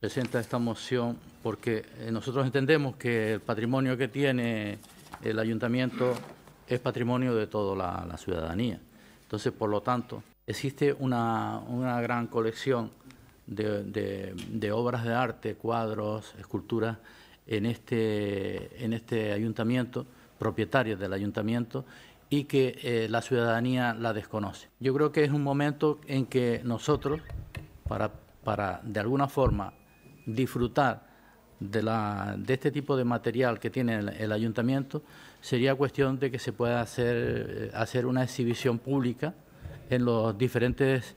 Presenta esta moción porque nosotros entendemos que el patrimonio que tiene el ayuntamiento es patrimonio de toda la ciudadanía. Entonces, por lo tanto, existe una gran colección de obras de arte, cuadros, esculturas en este ayuntamiento, propietarios del ayuntamiento, y que la ciudadanía la desconoce. Yo creo que es un momento en que nosotros, para de alguna forma disfrutar de este tipo de material que tiene el ayuntamiento, sería cuestión de que se pueda hacer una exhibición pública en los diferentes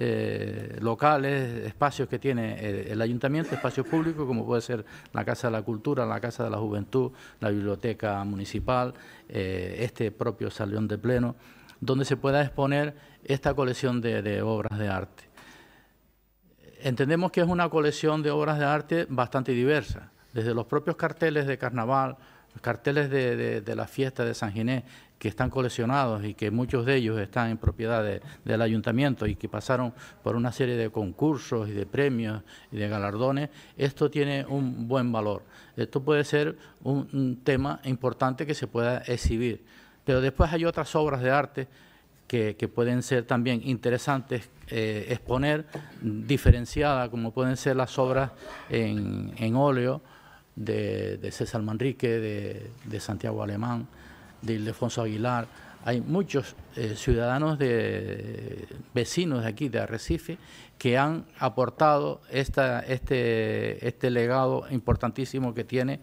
locales, espacios que tiene el ayuntamiento, espacios públicos como puede ser la Casa de la Cultura, la Casa de la Juventud, la Biblioteca Municipal, este propio Salón de Pleno, donde se pueda exponer esta colección de obras de arte. Entendemos que es una colección de obras de arte bastante diversa, desde los propios carteles de carnaval, los carteles de la fiesta de San Ginés, que están coleccionados y que muchos de ellos están en propiedad del ayuntamiento y que pasaron por una serie de concursos y de premios y de galardones. Esto tiene un buen valor. Esto puede ser un tema importante que se pueda exhibir. Pero después hay otras obras de arte que pueden ser también interesantes exponer, diferenciadas, como pueden ser las obras en óleo de César Manrique, de Santiago Alemán, de Ildefonso Aguilar. Hay muchos ciudadanos vecinos de aquí, de Arrecife, que han aportado este legado importantísimo que tiene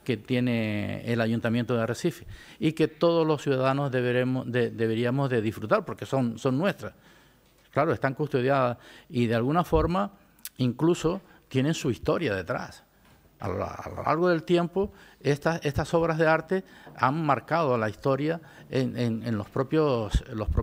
el Ayuntamiento de Arrecife y que todos los ciudadanos deberíamos de disfrutar porque son nuestras. Claro, están custodiadas y de alguna forma incluso tienen su historia detrás. A lo largo del tiempo, estas obras de arte han marcado la historia en los propios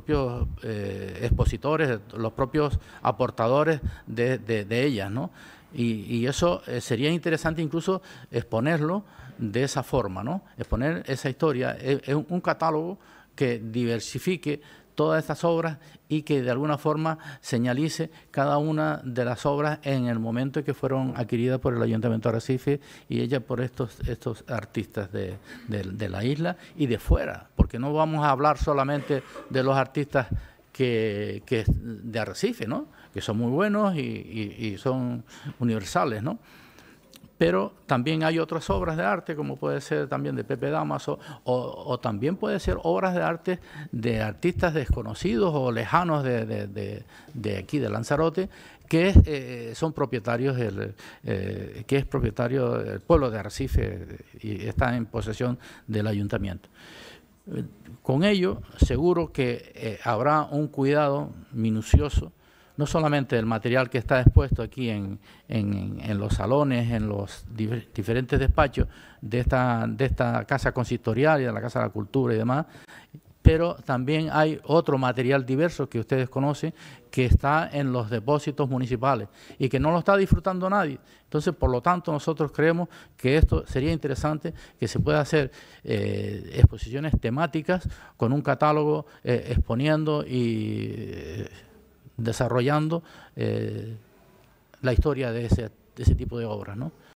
expositores, los propios aportadores de ellas, ¿no? Y eso sería interesante incluso exponerlo de esa forma, ¿no? Exponer esa historia, es un catálogo que diversifique todas estas obras y que de alguna forma señalice cada una de las obras en el momento en que fueron adquiridas por el Ayuntamiento de Arrecife y ellas por estos artistas de la isla y de fuera, porque no vamos a hablar solamente de los artistas que de Arrecife, ¿no? Que son muy buenos y son universales, ¿no? Pero también hay otras obras de arte, como puede ser también de Pepe Damaso, o también puede ser obras de arte de artistas desconocidos o lejanos de aquí, de Lanzarote, que son propietarios, que es propietario del pueblo de Arrecife y está en posesión del ayuntamiento. Con ello, seguro que habrá un cuidado minucioso, no solamente del material que está expuesto aquí en los salones, en los diferentes despachos de esta Casa Consistorial y de la Casa de la Cultura y demás, pero también hay otro material diverso que ustedes conocen que está en los depósitos municipales y que no lo está disfrutando nadie. Entonces, por lo tanto, nosotros creemos que esto sería interesante, que se pueda hacer exposiciones temáticas con un catálogo exponiendo y desarrollando la historia de ese tipo de obras, ¿no?